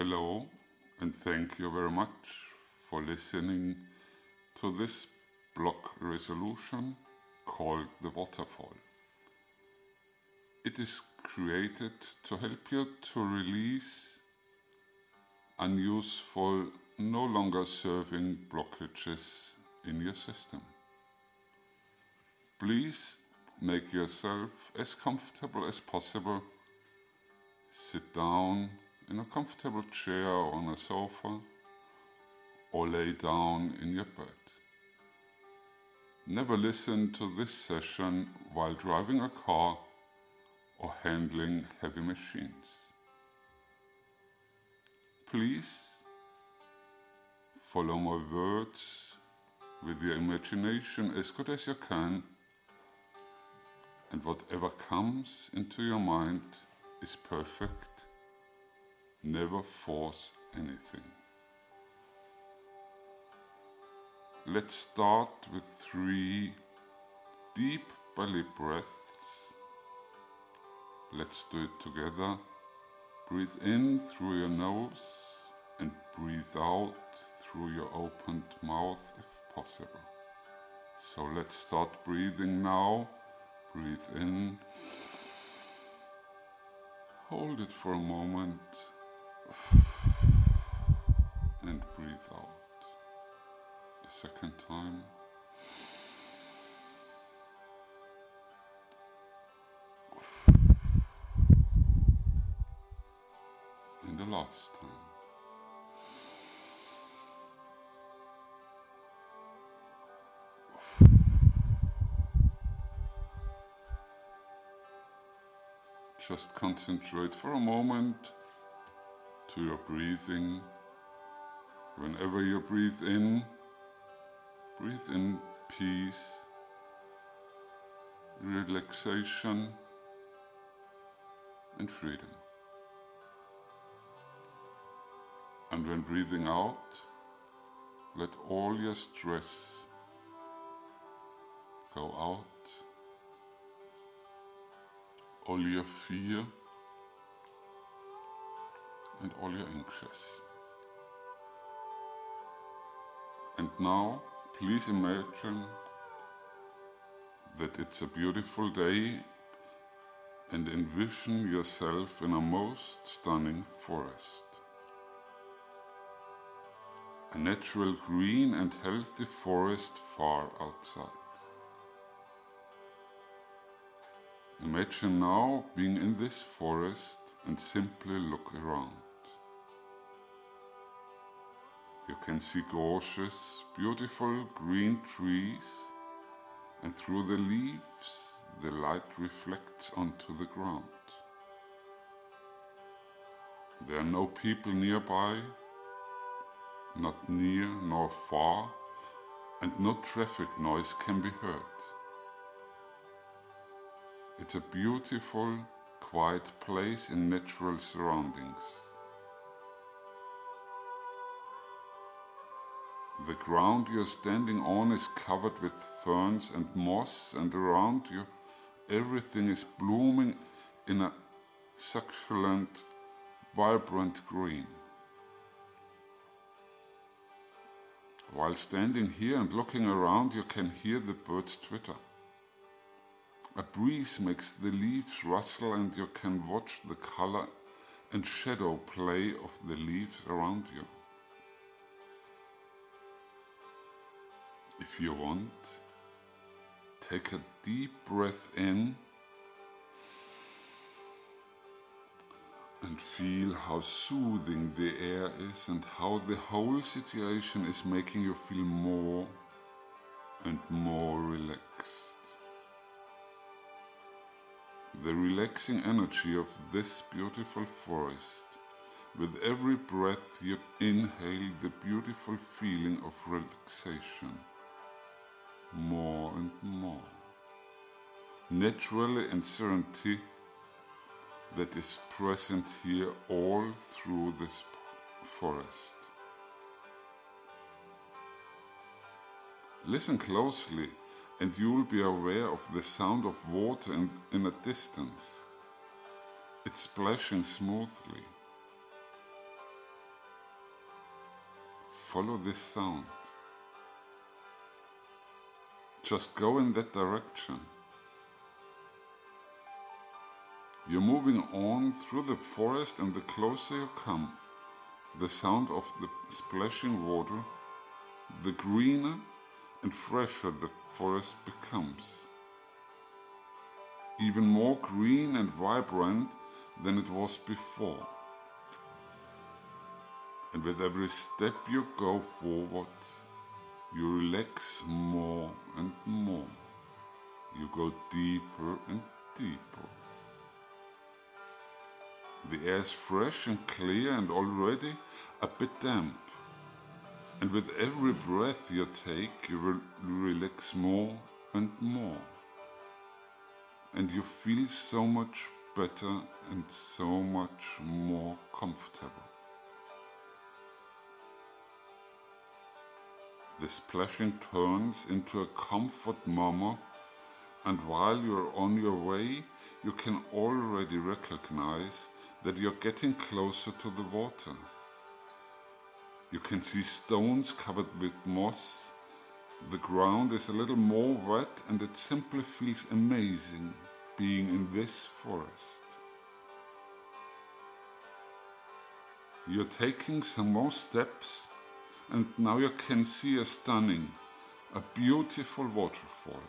Hello, and thank you very much for listening to this block resolution called the Waterfall. It is created to help you to release unuseful, no longer serving blockages in your system. Please make yourself as comfortable as possible. Sit down in a comfortable chair or on a sofa, or lay down in your bed. Never listen to this session while driving a car or handling heavy machines. Please follow my words with your imagination as good as you can, and whatever comes into your mind is perfect. Never force anything. Let's start with 3 deep belly breaths. Let's do it together. Breathe in through your nose and breathe out through your opened mouth if possible. So let's start breathing now. Breathe in. Hold it for a moment. And breathe out. A second time. And the last time. Just concentrate for a moment to your breathing. Whenever you breathe in peace, relaxation, and freedom. And when breathing out, let all your stress go out, all your fear, and all your anxious. And now, please imagine that it's a beautiful day and envision yourself in a most stunning forest. A natural green and healthy forest far outside. Imagine now being in this forest and simply look around. You can see gorgeous, beautiful green trees, and through the leaves the light reflects onto the ground. There are no people nearby, not near nor far, and no traffic noise can be heard. It's a beautiful, quiet place in natural surroundings. The ground you're standing on is covered with ferns and moss, and around you everything is blooming in a succulent, vibrant green. While standing here and looking around, you can hear the birds twitter. A breeze makes the leaves rustle, and you can watch the color and shadow play of the leaves around you. If you want, take a deep breath in and feel how soothing the air is and how the whole situation is making you feel more and more relaxed. The relaxing energy of this beautiful forest. With every breath you inhale the beautiful feeling of relaxation. More and more. Naturally and serenity that is present here all through this forest. Listen closely and you will be aware of the sound of water in a distance. It's splashing smoothly. follow this sound. Just go in that direction. You're moving on through the forest, and the closer you come, the sound of the splashing water, the greener and fresher the forest becomes. Even more green and vibrant than it was before. And with every step you go forward, you relax more and more. You go deeper and deeper. The air is fresh and clear and already a bit damp. And with every breath you take, you will relax more and more. And you feel so much better and so much more comfortable. The splashing turns into a comfort murmur, and while you're on your way, you can already recognize that you're getting closer to the water. You can see stones covered with moss. The ground is a little more wet, and it simply feels amazing being in this forest. You're taking some more steps, and now you can see a stunning, a beautiful waterfall.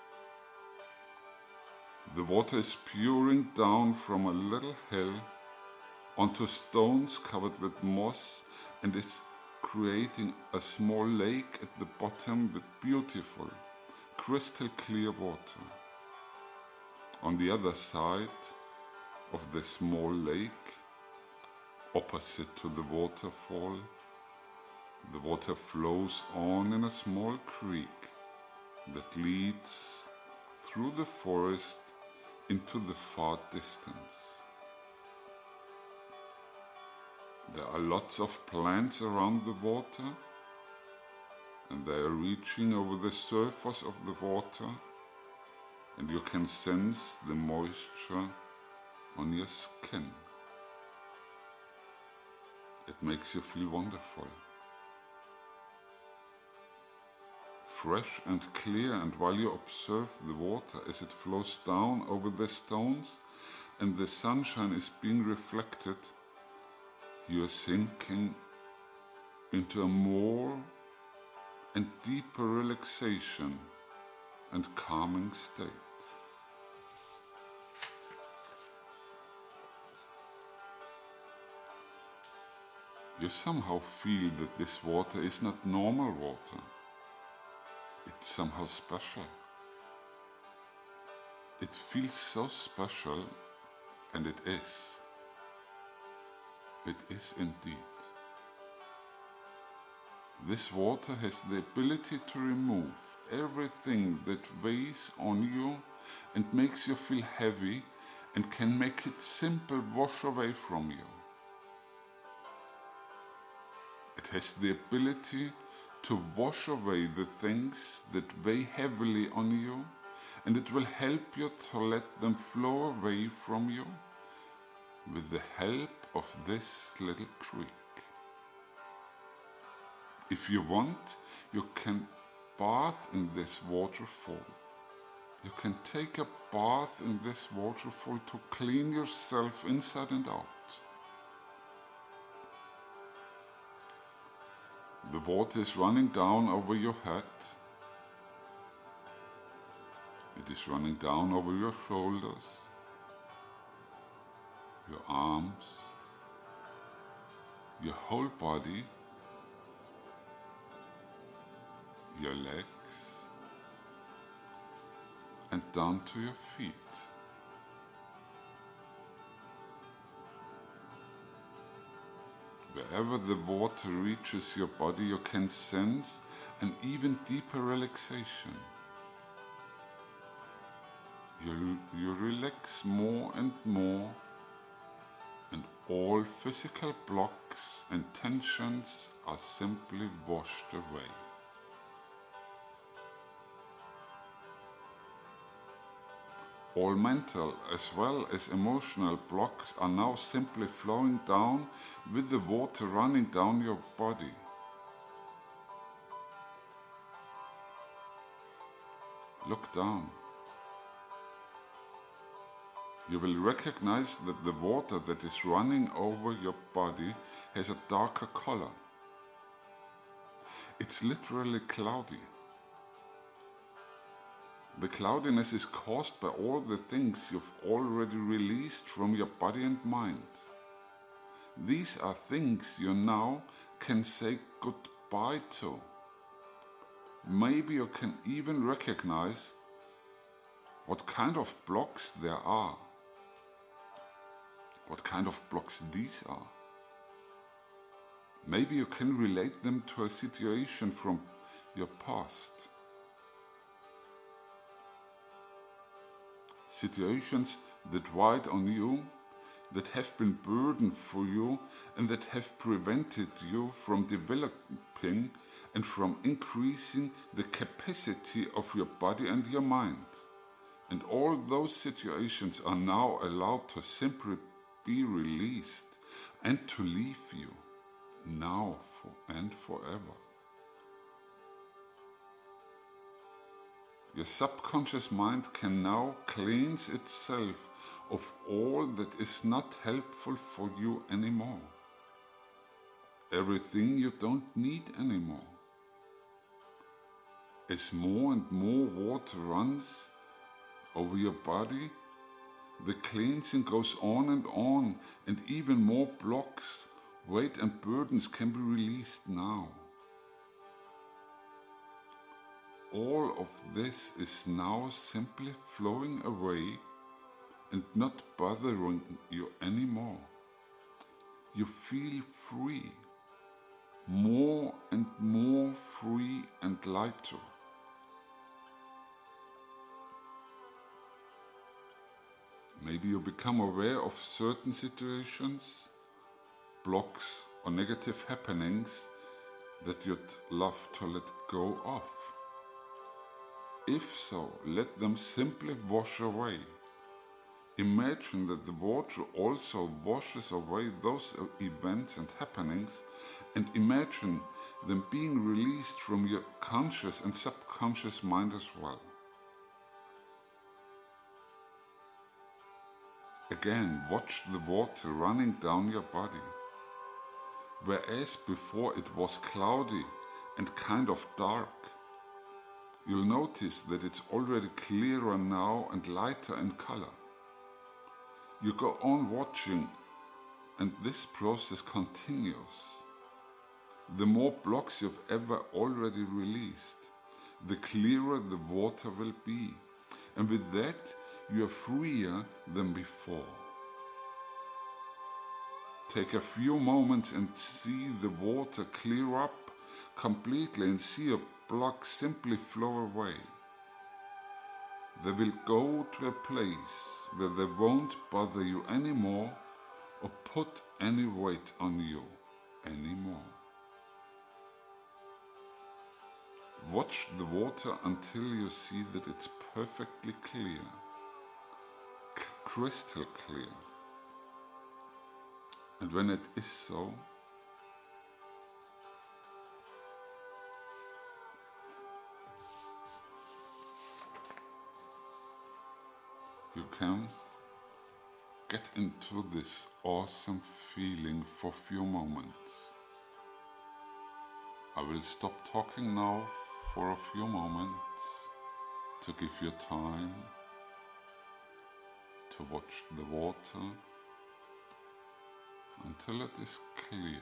The water is pouring down from a little hill onto stones covered with moss and is creating a small lake at the bottom with beautiful, crystal clear water. On the other side of the small lake, opposite to the waterfall, the water flows on in a small creek that leads through the forest into the far distance. There are lots of plants around the water, and they are reaching over the surface of the water, and you can sense the moisture on your skin. It makes you feel wonderful. Fresh and clear, and while you observe the water as it flows down over the stones and the sunshine is being reflected, you are sinking into a more and deeper relaxation and calming state. You somehow feel that this water is not normal water. It's somehow special. It feels so special, and it is. It is indeed. This water has the ability to remove everything that weighs on you and makes you feel heavy, and can make it simple wash away from you. It has the ability to wash away the things that weigh heavily on you, and it will help you to let them flow away from you with the help of this little creek. If you want, you can bath in this waterfall. You can take a bath in this waterfall to clean yourself inside and out. The water is running down over your head. It is running down over your shoulders, your arms, your whole body, your legs, and down to your feet. Wherever the water reaches your body, you can sense an even deeper relaxation. You relax more and more, and all physical blocks and tensions are simply washed away. All mental as well as emotional blocks are now simply flowing down with the water running down your body. Look down. You will recognize that the water that is running over your body has a darker color. It's literally cloudy. The cloudiness is caused by all the things you've already released from your body and mind. These are things you now can say goodbye to. Maybe you can even recognize what kind of blocks there are. What kind of blocks these are. Maybe you can relate them to a situation from your past. Situations that weighed on you, that have been burden for you and that have prevented you from developing and from increasing the capacity of your body and your mind. And all those situations are now allowed to simply be released and to leave you now and forever. Your subconscious mind can now cleanse itself of all that is not helpful for you anymore. Everything you don't need anymore. As more and more water runs over your body, the cleansing goes on, and even more blocks, weight and burdens can be released now. All of this is now simply flowing away and not bothering you anymore. You feel free, more and more free and lighter. Maybe you become aware of certain situations, blocks or negative happenings that you'd love to let go of. If so, let them simply wash away. Imagine that the water also washes away those events and happenings, and imagine them being released from your conscious and subconscious mind as well. Again, watch the water running down your body. Whereas before it was cloudy and kind of dark, you'll notice that it's already clearer now and lighter in color. You go on watching, and this process continues. The more blocks you've ever already released, the clearer the water will be, and with that you are freer than before. Take a few moments and see the water clear up completely and see a block simply flow away. They will go to a place where they won't bother you anymore or put any weight on you anymore. Watch the water until you see that it's perfectly clear, crystal clear. And when it is so, you can get into this awesome feeling for a few moments. I will stop talking now for a few moments to give you time to watch the water until it is clear.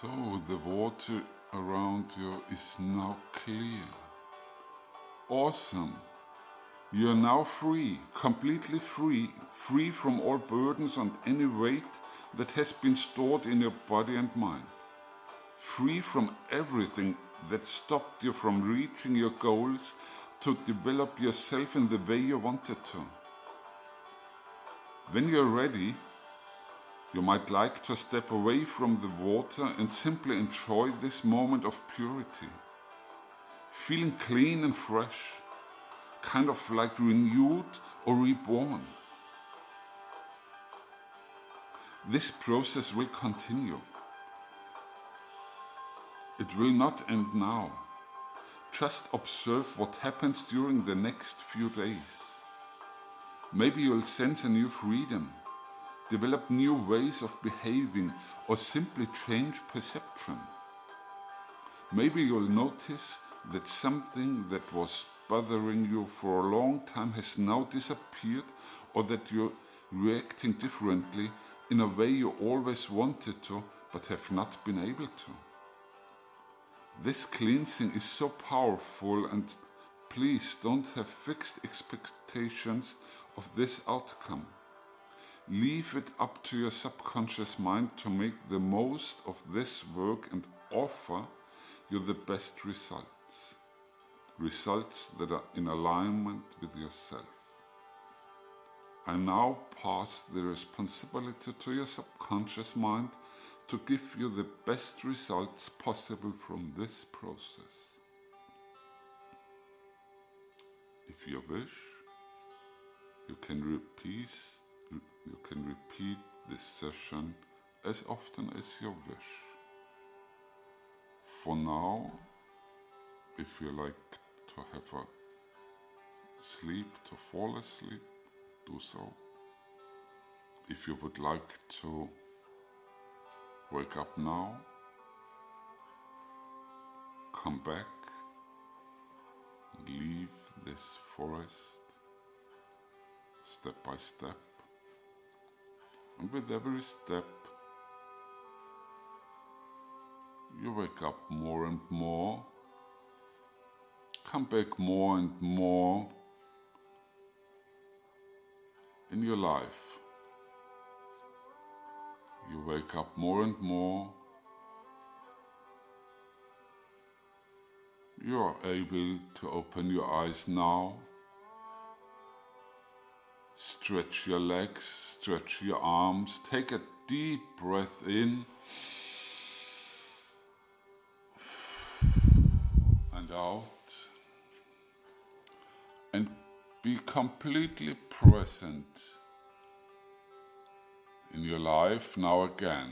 So the water around you is now clear. Awesome. You are now free, completely free, free from all burdens and any weight that has been stored in your body and mind. Free from everything that stopped you from reaching your goals to develop yourself in the way you wanted to. When you're ready, you might like to step away from the water and simply enjoy this moment of purity. Feeling clean and fresh, kind of like renewed or reborn. This process will continue. It will not end now. Just observe what happens during the next few days. Maybe you'll sense a new freedom, develop new ways of behaving, or simply change perception. Maybe you'll notice that something that was bothering you for a long time has now disappeared, or that you're reacting differently in a way you always wanted to but have not been able to. This cleansing is so powerful, and please don't have fixed expectations of this outcome. Leave it up to your subconscious mind to make the most of this work and offer you the best results. Results that are in alignment with yourself. I now pass the responsibility to your subconscious mind to give you the best results possible from this process. If you wish, you can repeat this session as often as you wish. For now, if you like to have a sleep, to fall asleep, do so. If you would like to wake up now, come back and leave this forest step by step. And with every step, you wake up more and more, come back more and more in your life. You wake up more and more. You are able to open your eyes now. Stretch your legs, stretch your arms. Take a deep breath in and out. And be completely present in your life now again.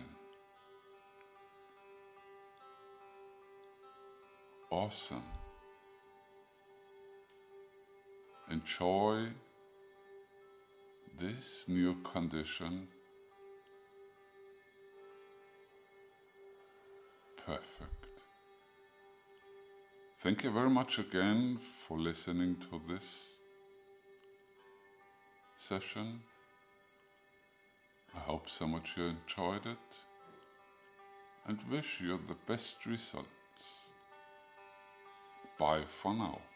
Awesome. Enjoy this new condition. Perfect. Thank you very much again for listening to this session. I hope so much you enjoyed it and wish you the best results. Bye for now.